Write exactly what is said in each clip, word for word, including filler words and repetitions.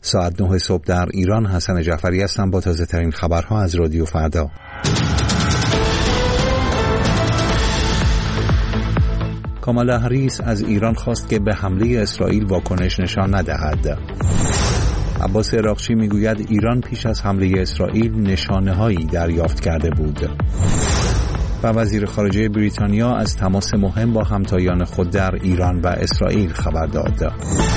ساعت نه صبح در ایران. حسن جعفری هستم با تازه ترین خبرها از رادیو فردا. کامالا هریس از ایران خواست که به حمله اسرائیل واکنش نشان ندهد. عباس عراقچی میگوید ایران پیش از حمله اسرائیل نشانه‌هایی دریافت کرده بود. و وزیر خارجه بریتانیا از تماس مهم با همتایان خود در ایران و اسرائیل خبر داد.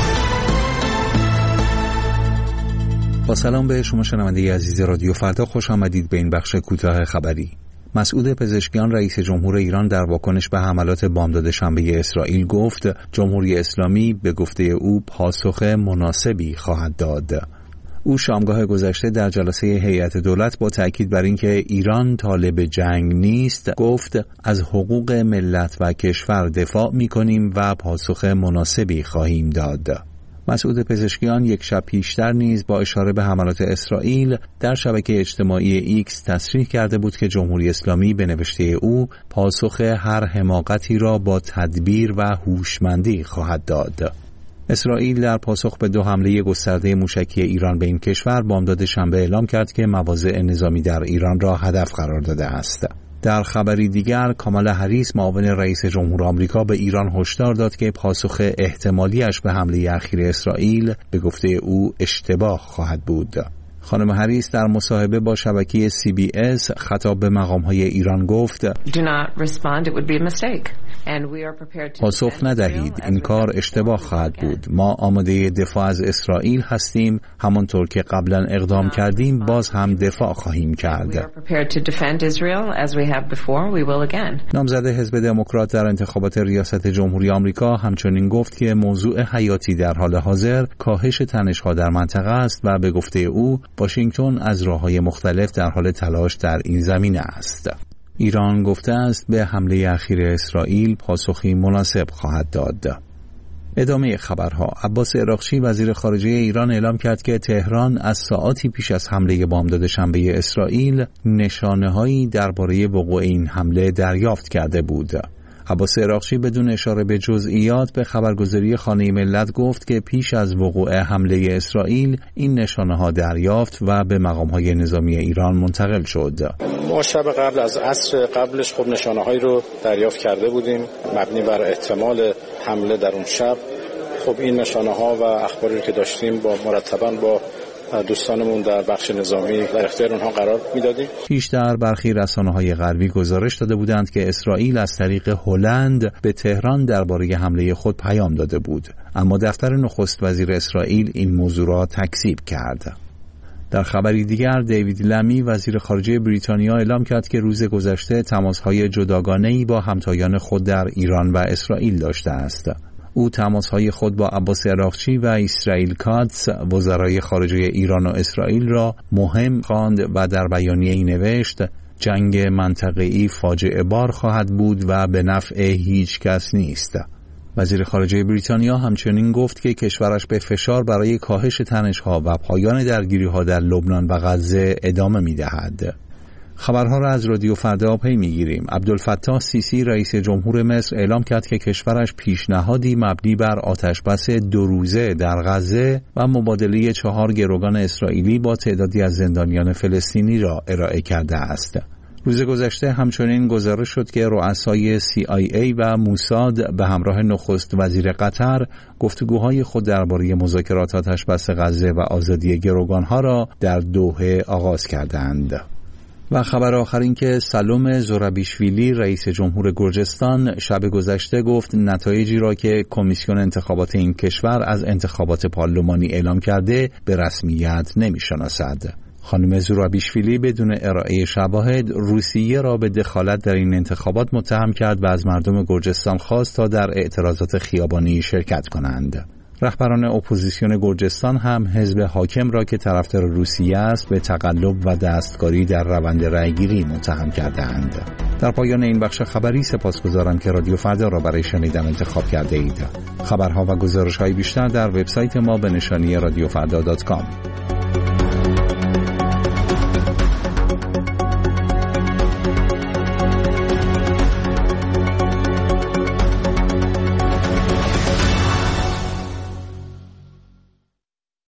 با سلام به شما شنونده عزیز رادیو فردا، خوش آمدید به این بخش کوتاه خبری. مسعود پزشکیان رئیس جمهور ایران در واکنش به حملات بامداد شنبه اسرائیل گفت جمهوری اسلامی به گفته او پاسخ مناسبی خواهد داد. او شامگاه گذشته در جلسه هیئت دولت با تأکید بر اینکه ایران طالب جنگ نیست گفت از حقوق ملت و کشور دفاع می‌کنیم و پاسخ مناسبی خواهیم داد. مسعود پزشکیان یک شب پیشتر نیز با اشاره به حملات اسرائیل در شبکه اجتماعی ایکس تصریح کرده بود که جمهوری اسلامی به نوشته او پاسخ هر حماقتی را با تدبیر و هوشمندی خواهد داد. اسرائیل در پاسخ به دو حمله گسترده موشکی ایران به این کشور بامداد شنبه اعلام کرد که مواضع نظامی در ایران را هدف قرار داده است. در خبری دیگر کامالا هریس معاون رئیس جمهور آمریکا به ایران هشدار داد که پاسخ احتمالیش به حمله اخیر اسرائیل به گفته او اشتباه خواهد بود. خانم هریس در مصاحبه با شبکه سی بی اس خطاب به مقام‌های ایران گفت پاسخ ندهید، این کار اشتباه خواهد بود. ما آماده دفاع از اسرائیل هستیم، همانطور که قبلا اقدام کردیم باز هم دفاع خواهیم کرد. نامزد حزب دموکرات در انتخابات ریاست جمهوری آمریکا همچنین گفت که موضوع حیاتی در حال حاضر کاهش تنش‌ها در منطقه است و به گفته او واشنگتن از راه‌های مختلف در حال تلاش در این زمینه است. ایران گفته است به حمله اخیر اسرائیل پاسخی مناسب خواهد داد. ادامه خبرها. عباس عراقچی وزیر خارجه ایران اعلام کرد که تهران از ساعاتی پیش از حمله بامداد شنبه اسرائیل نشانه‌هایی درباره وقوع این حمله دریافت کرده بود. عباس عراقچی بدون اشاره به جزئیات به خبرگزاری خانه ملت گفت که پیش از وقوع حمله اسرائیل این نشانه‌ها دریافت و به مقام‌های نظامی ایران منتقل شد. ما شب قبل از عصر قبلش خب نشانه‌هایی رو دریافت کرده بودیم مبنی بر احتمال حمله در اون شب. خب این نشانه‌ها و اخباری که داشتیم با مرتباً با دوستانمون در بخش نظامی در اختیار اونها قرار میدادیم. پیشتر برخی رسانه‌های غربی گزارش داده بودند که اسرائیل از طریق هلند به تهران درباره حمله خود پیام داده بود، اما دفتر نخست وزیر اسرائیل این موضوع را تکذیب کرد. در خبری دیگر دیوید لمی وزیر خارجه بریتانیا اعلام کرد که روز گذشته تماس‌های جداگانه‌ای با همتایان خود در ایران و اسرائیل داشته است. او تماس‌های خود با عباس عراقچی و اسرائیل کاتس وزرای خارجه ایران و اسرائیل را مهم خواند و در بیانیه‌ای نوشت جنگ منطقه‌ای فاجعه بار خواهد بود و به نفع هیچ کس نیست. وزیر خارجه بریتانیا همچنین گفت که کشورش به فشار برای کاهش تنش‌ها و پایان درگیری‌ها در لبنان و غزه ادامه می‌دهد. خبرها را از رادیو فردا پی می‌گیریم. عبدالفتاح سیسی رئیس جمهور مصر اعلام کرد که کشورش پیشنهادی مبنی بر آتشبس دو روزه در غزه و مبادله چهار گروگان اسرائیلی با تعدادی از زندانیان فلسطینی را ارائه کرده است. روز گذشته همچنین گزارش شد که رؤسای سی آی ای و موساد به همراه نخست وزیر قطر گفتگوهای خود درباره مذاکرات آتشبس غزه و آزادی گروگانها را در دوحه آغاز کردند. و خبر آخر این که سالوم زورابیشویلی رئیس جمهور گرجستان شب گذشته گفت نتایجی را که کمیسیون انتخابات این کشور از انتخابات پارلمانی اعلام کرده به رسمیت نمی‌شناسد. خانم زورابیشویلی بدون ارائه شواهد روسیه را به دخالت در این انتخابات متهم کرد و از مردم گرجستان خواست تا در اعتراضات خیابانی شرکت کنند. رهبران اپوزیسیون گرجستان هم حزب حاکم را که طرفدار روسیه است به تقلب و دستکاری در روند رأیگیری متهم کرده‌اند. در پایان این بخش خبری سپاسگزارم که رادیو فردا را برای شنیدن انتخاب کرده اید. خبرها و گزارش‌های بیشتر در وبسایت ما به نشانی رادیو فردا دات کام.